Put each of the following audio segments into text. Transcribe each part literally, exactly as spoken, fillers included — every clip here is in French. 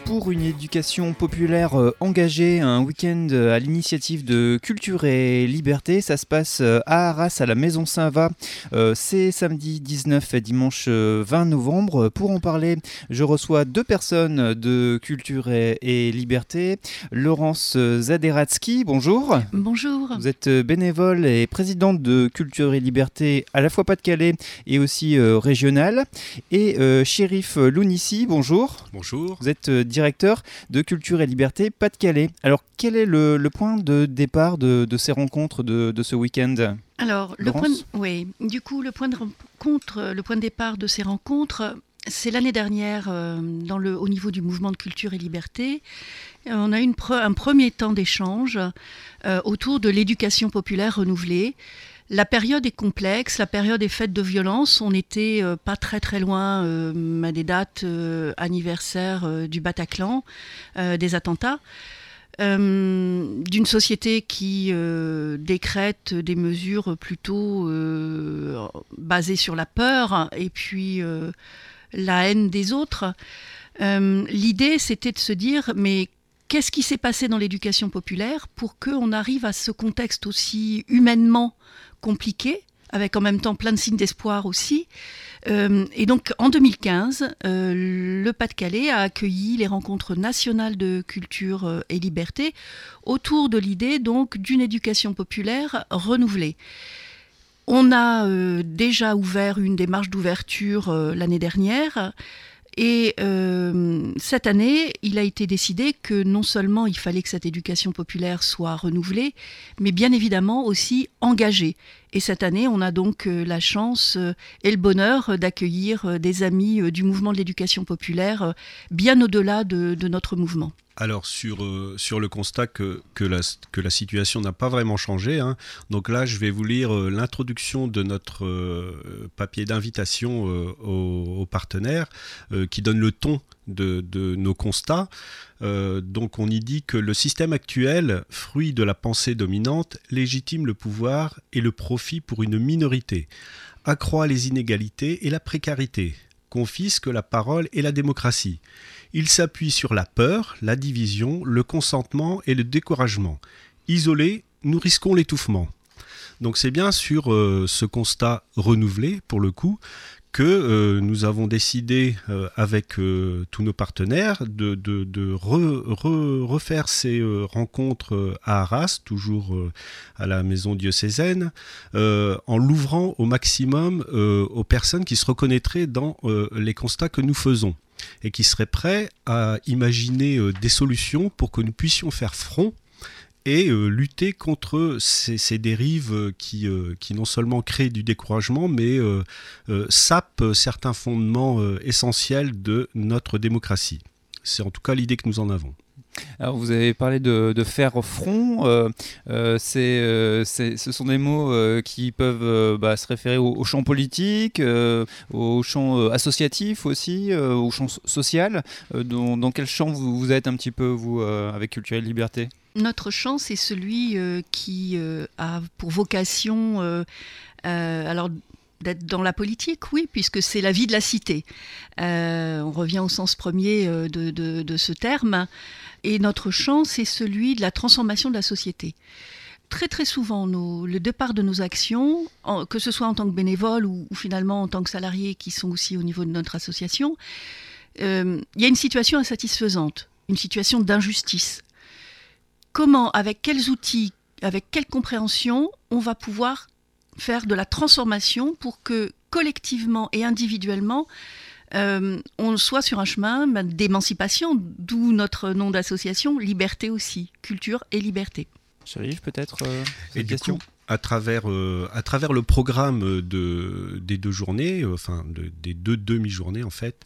pour une éducation populaire engagée, un week-end à l'initiative de Culture et Liberté. Ça se passe à Arras, à la Maison Saint-Va. C'est samedi dix-neuf et dimanche vingt novembre. Pour en parler, je reçois deux personnes de Culture et, et Liberté. Laurence Zaderatsky, bonjour. Bonjour. Vous êtes bénévole et présidente de Culture et Liberté, à la fois Pas-de-Calais et aussi euh, régionale. Et euh, Chérif Lounissi, bonjour. Bonjour. Vous êtes euh, directeur de Culture et Liberté Pas-de-Calais. Alors, quel est le, le point de départ de, de ces rencontres de, de ce week-end ? Alors, le point, de, oui, du coup, le point de rencontre, le point de départ de ces rencontres, c'est l'année dernière, euh, dans le, au niveau du mouvement de Culture et Liberté, on a eu une pre, un premier temps d'échange euh, autour de l'éducation populaire renouvelée. La période est complexe, la période est faite de violence. On n'était euh, pas très très loin euh, à des dates euh, anniversaires euh, du Bataclan, euh, des attentats. Euh, d'une société qui euh, décrète des mesures plutôt euh, basées sur la peur et puis euh, la haine des autres. Euh, l'idée, c'était de se dire, mais qu'est-ce qui s'est passé dans l'éducation populaire pour qu'on arrive à ce contexte aussi humainement compliqué, avec en même temps plein de signes d'espoir aussi. Euh, et donc en deux mille quinze, euh, le Pas-de-Calais a accueilli les rencontres nationales de culture euh, et liberté autour de l'idée donc d'une éducation populaire renouvelée. On a euh, déjà ouvert une démarche d'ouverture euh, l'année dernière. Et euh, cette année, il a été décidé que non seulement il fallait que cette éducation populaire soit renouvelée, mais bien évidemment aussi engagée. Et cette année, on a donc euh, la chance euh, et le bonheur d'accueillir euh, des amis euh, du mouvement de l'éducation populaire euh, bien au-delà de, de notre mouvement. Alors sur, euh, sur le constat que, que, la, que la situation n'a pas vraiment changé, hein, donc là je vais vous lire euh, l'introduction de notre euh, papier d'invitation euh, aux, aux partenaires euh, qui donne le ton de, de nos constats. Euh, donc on y dit que le système actuel, fruit de la pensée dominante, légitime le pouvoir et le profit pour une minorité, accroît les inégalités et la précarité, confisque la parole et la démocratie. Il s'appuie sur la peur, la division, le consentement et le découragement. Isolés, nous risquons l'étouffement. Donc c'est bien sur euh, ce constat renouvelé, pour le coup, que euh, nous avons décidé euh, avec euh, tous nos partenaires de, de, de re, re, refaire ces euh, rencontres euh, à Arras, toujours euh, à la maison diocésaine, euh, en l'ouvrant au maximum euh, aux personnes qui se reconnaîtraient dans euh, les constats que nous faisons et qui seraient prêts à imaginer euh, des solutions pour que nous puissions faire front et euh, lutter contre ces, ces dérives euh, qui, euh, qui non seulement créent du découragement, mais euh, euh, sapent certains fondements euh, essentiels de notre démocratie. C'est en tout cas l'idée que nous en avons. Alors vous avez parlé de, de faire front, euh, euh, c'est, euh, c'est, ce sont des mots euh, qui peuvent euh, bah, se référer au, au champ politique, euh, au champ euh, associatif aussi, euh, au champ social. Euh, dans, dans quel champ vous, vous êtes un petit peu, vous, euh, avec Culture et Liberté ? Notre champ, c'est celui euh, qui euh, a pour vocation euh, euh, alors, d'être dans la politique, oui, puisque c'est la vie de la cité. Euh, on revient au sens premier euh, de, de, de ce terme. Et notre champ, c'est celui de la transformation de la société. Très très souvent, nos, le départ de nos actions, en, que ce soit en tant que bénévole ou, ou finalement en tant que salariés qui sont aussi au niveau de notre association, euh, il y a une situation insatisfaisante, une situation d'injustice. Comment, avec quels outils, avec quelle compréhension, on va pouvoir faire de la transformation pour que collectivement et individuellement, euh, on soit sur un chemin ben, d'émancipation, d'où notre nom d'association, Liberté aussi, Culture et Liberté. Chérif, peut-être euh, cette et du question coup, à travers, euh, à travers le programme de, des deux journées, euh, enfin de, des deux demi-journées en fait,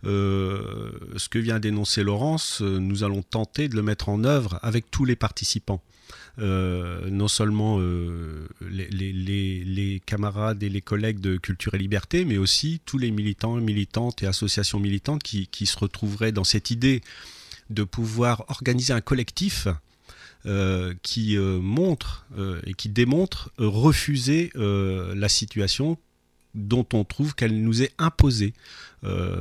euh, ce que vient d'énoncer Laurence, euh, nous allons tenter de le mettre en œuvre avec tous les participants. Euh, non seulement euh, les, les, les, les camarades et les collègues de Culture et Liberté, mais aussi tous les militants, militantes et associations militantes qui, qui se retrouveraient dans cette idée de pouvoir organiser un collectif euh, qui euh, montre euh, et qui démontre euh, refuser euh, la situation dont on trouve qu'elle nous est imposée euh,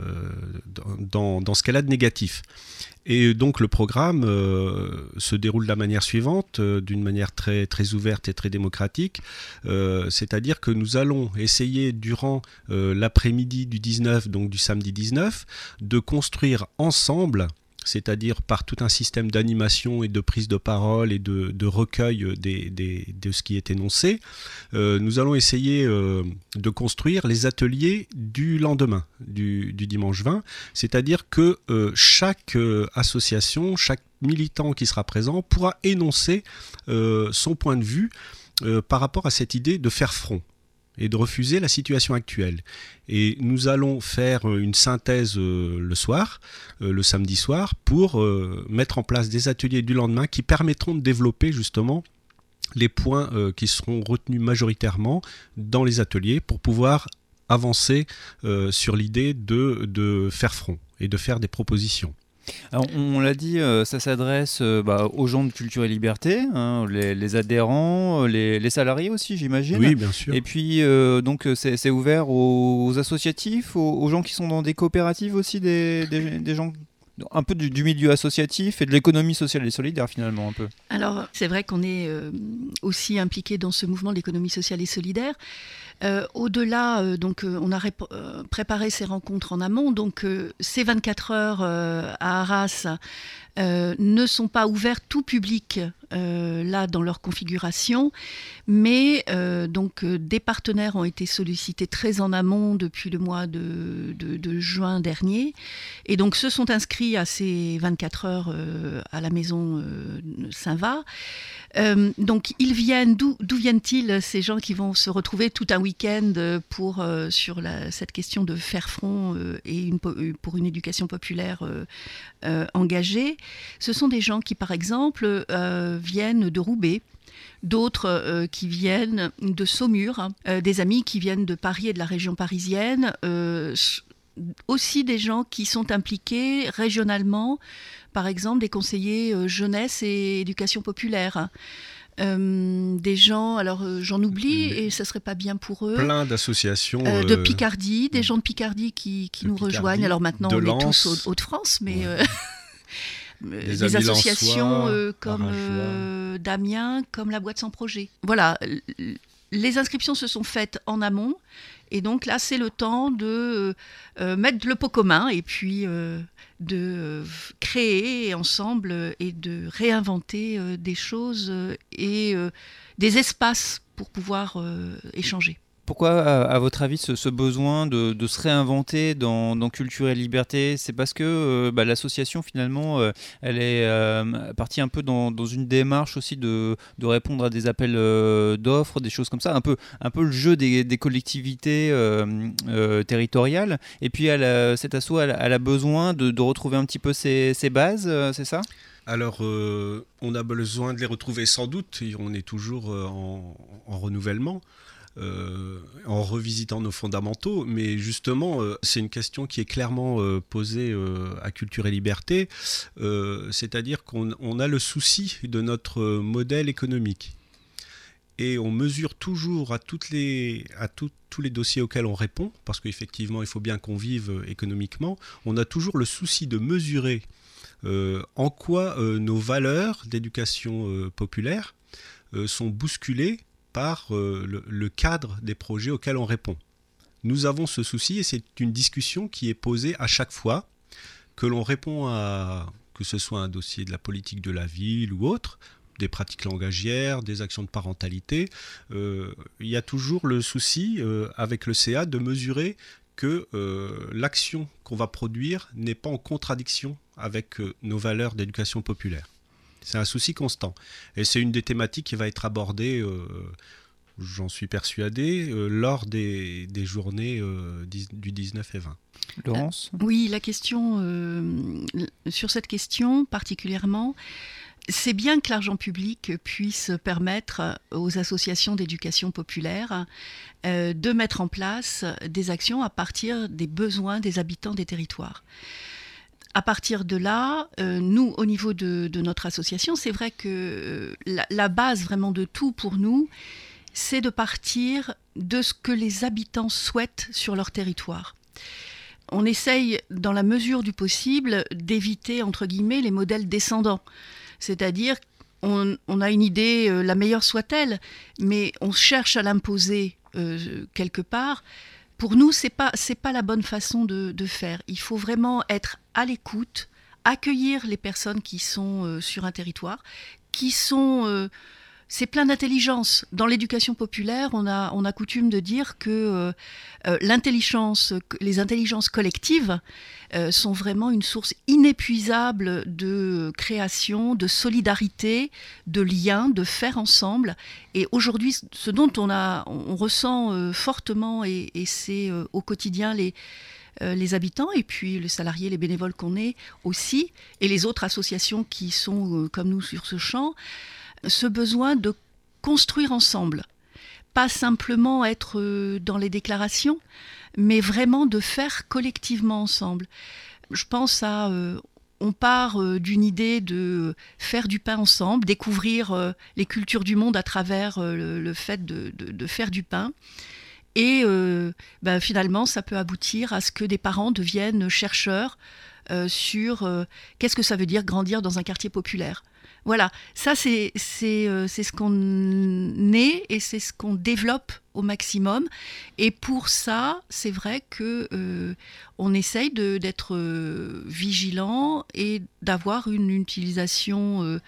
dans, dans ce qu'elle a de négatif. Et donc le programme euh, se déroule de la manière suivante, euh, d'une manière très, très ouverte et très démocratique, euh, c'est-à-dire que nous allons essayer durant euh, l'après-midi du dix-neuf, donc du samedi dix-neuf, de construire ensemble, c'est-à-dire par tout un système d'animation et de prise de parole et de, de recueil des, des, de ce qui est énoncé, euh, nous allons essayer euh, de construire les ateliers du lendemain, du, du dimanche vingt, c'est-à-dire que euh, chaque euh, association, chaque militant qui sera présent pourra énoncer euh, son point de vue euh, par rapport à cette idée de faire front et de refuser la situation actuelle. Et nous allons faire une synthèse euh, le soir, euh, le samedi soir, pour euh, mettre en place des ateliers du lendemain qui permettront de développer justement les points euh, qui seront retenus majoritairement dans les ateliers pour pouvoir avancer euh, sur l'idée de, de faire front et de faire des propositions. Alors, on l'a dit, euh, ça s'adresse euh, bah, aux gens de Culture et Liberté, hein, les, les adhérents, les, les salariés aussi, j'imagine. Oui, bien sûr. Et puis, euh, donc, c'est, c'est ouvert aux, aux associatifs, aux, aux gens qui sont dans des coopératives aussi, des, des, des gens un peu du, du milieu associatif et de l'économie sociale et solidaire, finalement, un peu. Alors, c'est vrai qu'on est euh, aussi impliqué dans ce mouvement de l'économie sociale et solidaire. Euh, au-delà, euh, donc, euh, on a rép- euh, préparé ces rencontres en amont. Donc, euh, ces vingt-quatre heures euh, à Arras euh, ne sont pas ouvertes tout public euh, là dans leur configuration, mais euh, donc euh, des partenaires ont été sollicités très en amont depuis le mois de, de, de juin dernier, et donc se sont inscrits à ces vingt-quatre heures euh, à la maison euh, Saint-Va. Euh, donc ils viennent, d'où, d'où viennent-ils ces gens qui vont se retrouver tout un week-end pour, euh, sur la, cette question de faire front euh, et une, pour une éducation populaire euh, euh, engagée? Ce sont des gens qui, par exemple, euh, viennent de Roubaix, d'autres euh, qui viennent de Saumur, hein, euh, des amis qui viennent de Paris et de la région parisienne, euh, aussi des gens qui sont impliqués régionalement, par exemple des conseillers euh, jeunesse et éducation populaire. Euh, des gens, alors euh, j'en oublie et ça serait pas bien pour eux. Plein d'associations. Euh, de Picardie, des gens de Picardie qui, qui nous Picardie, rejoignent. Alors maintenant on Lens, est tous au Hauts-de-France, mais... Ouais. Euh, Des, des associations euh, comme euh, Damien, comme la Boîte Sans Projet. Voilà, les inscriptions se sont faites en amont, et donc là c'est le temps de euh, mettre le pot commun et puis euh, de créer ensemble et de réinventer euh, des choses et euh, des espaces pour pouvoir euh, échanger. Pourquoi, à, à votre avis, ce, ce besoin de, de se réinventer dans, dans Culture et Liberté? C'est parce que euh, bah, l'association, finalement, euh, elle est euh, partie un peu dans, dans une démarche aussi de, de répondre à des appels euh, d'offres, des choses comme ça, un peu, un peu le jeu des, des collectivités euh, euh, territoriales. Et puis, elle a, cette asso, elle, elle a besoin de, de retrouver un petit peu ses, ses bases, euh, c'est ça? Alors, euh, on a besoin de les retrouver sans doute, et on est toujours euh, en, en renouvellement. Euh, en revisitant nos fondamentaux, mais justement, euh, c'est une question qui est clairement euh, posée euh, à Culture et Liberté, euh, c'est-à-dire qu'on on a le souci de notre modèle économique. Et on mesure toujours à, toutes les, à tout, tous les dossiers auxquels on répond, parce qu'effectivement, il faut bien qu'on vive économiquement, on a toujours le souci de mesurer euh, en quoi euh, nos valeurs d'éducation euh, populaire euh, sont bousculées par euh, le, le cadre des projets auxquels on répond. Nous avons ce souci et c'est une discussion qui est posée à chaque fois que l'on répond à, que ce soit un dossier de la politique de la ville ou autre, des pratiques langagières, des actions de parentalité. Euh, il y a toujours le souci euh, avec le C A de mesurer que euh, l'action qu'on va produire n'est pas en contradiction avec euh, nos valeurs d'éducation populaire. C'est un souci constant. Et c'est une des thématiques qui va être abordée, euh, j'en suis persuadé, euh, lors des, des journées euh, du dix-neuf et vingt. Laurence ? euh, Oui, la question, euh, sur cette question particulièrement, c'est bien que l'argent public puisse permettre aux associations d'éducation populaire euh, de mettre en place des actions à partir des besoins des habitants des territoires. À partir de là, euh, nous, au niveau de, de notre association, c'est vrai que euh, la, la base vraiment de tout pour nous, c'est de partir de ce que les habitants souhaitent sur leur territoire. On essaye, dans la mesure du possible, d'éviter, entre guillemets, les modèles descendants. C'est-à-dire, on, on a une idée, euh, la meilleure soit-elle, mais on cherche à l'imposer euh, quelque part. Pour nous, c'est pas, c'est pas la bonne façon de, de faire. Il faut vraiment être à l'écoute, accueillir les personnes qui sont euh, sur un territoire, qui sont... Euh, c'est plein d'intelligence. Dans l'éducation populaire, on a, on a coutume de dire que euh, euh, l'intelligence, les intelligences collectives euh, sont vraiment une source inépuisable de création, de solidarité, de liens, de faire ensemble. Et aujourd'hui, ce dont on, a, on ressent euh, fortement, et, et c'est euh, au quotidien les... Euh, les habitants et puis les salariés, les bénévoles qu'on est aussi, et les autres associations qui sont euh, comme nous sur ce champ, ce besoin de construire ensemble. Pas simplement être euh, dans les déclarations, mais vraiment de faire collectivement ensemble. Je pense à... Euh, on part euh, d'une idée de faire du pain ensemble, découvrir euh, les cultures du monde à travers euh, le, le fait de, de, de faire du pain. Et euh, ben finalement, ça peut aboutir à ce que des parents deviennent chercheurs euh, sur euh, qu'est-ce que ça veut dire grandir dans un quartier populaire. Voilà, ça c'est, c'est, euh, c'est ce qu'on est et c'est ce qu'on développe au maximum. Et pour ça, c'est vrai que euh, on essaye de, d'être euh, vigilant et d'avoir une utilisation euh,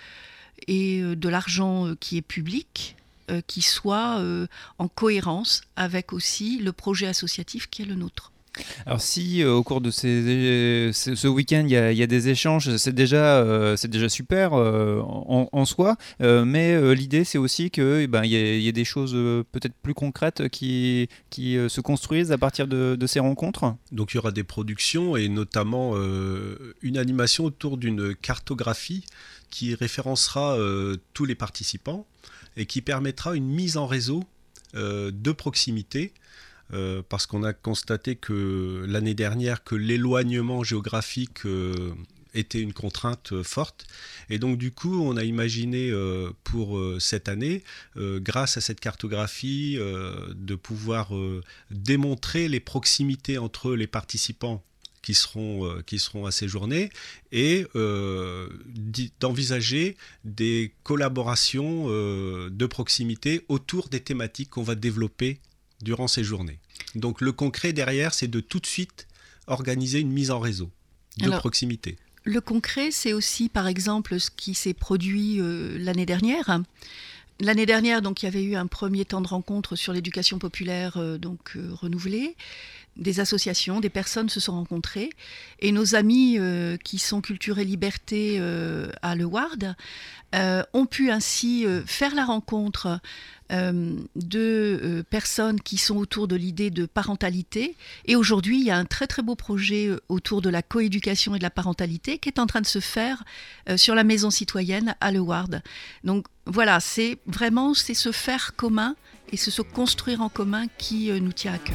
et euh, de l'argent euh, qui est public, euh, qui soit euh, en cohérence avec aussi le projet associatif qui est le nôtre. Alors si euh, au cours de ces, ce, ce week-end il y, a, il y a des échanges, c'est déjà, euh, c'est déjà super euh, en, en soi, euh, mais euh, l'idée c'est aussi qu'il ben, y, y ait des choses euh, peut-être plus concrètes qui, qui euh, se construisent à partir de, de ces rencontres. Donc il y aura des productions et notamment euh, une animation autour d'une cartographie qui référencera euh, tous les participants et qui permettra une mise en réseau euh, de proximité. Euh, parce qu'on a constaté que l'année dernière que l'éloignement géographique euh, était une contrainte euh, forte. Et donc du coup, on a imaginé euh, pour euh, cette année, euh, grâce à cette cartographie, euh, de pouvoir euh, démontrer les proximités entre les participants qui seront, euh, qui seront à ces journées et euh, d'envisager des collaborations euh, de proximité autour des thématiques qu'on va développer durant ces journées. Donc le concret derrière, c'est de tout de suite organiser une mise en réseau de Alors, proximité. Le concret, c'est aussi par exemple ce qui s'est produit euh, l'année dernière. L'année dernière, donc, il y avait eu un premier temps de rencontre sur l'éducation populaire euh, donc, euh, renouvelée. Des associations, des personnes se sont rencontrées. Et nos amis euh, qui sont Culture et Liberté euh, à Le Ward euh, ont pu ainsi euh, faire la rencontre euh, de euh, personnes qui sont autour de l'idée de parentalité. Et aujourd'hui, il y a un très très beau projet autour de la coéducation et de la parentalité qui est en train de se faire euh, sur la maison citoyenne à Le Ward. Donc voilà, c'est vraiment c'est ce faire commun et c'est se construire en commun qui euh, nous tient à cœur.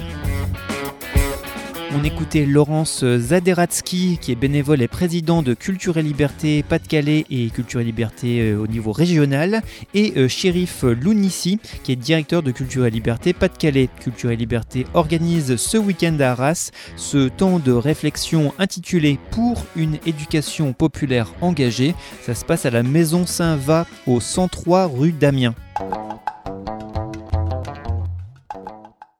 On écoutait Laurence Zaderatsky, qui est bénévole et président de Culture et Liberté Pas-de-Calais et Culture et Liberté au niveau régional, et Chérif Lounissi, qui est directeur de Culture et Liberté Pas-de-Calais. Culture et Liberté organise ce week-end à Arras ce temps de réflexion intitulé « Pour une éducation populaire engagée ». Ça se passe à la Maison Saint-Va, au cent trois rue d'Amiens.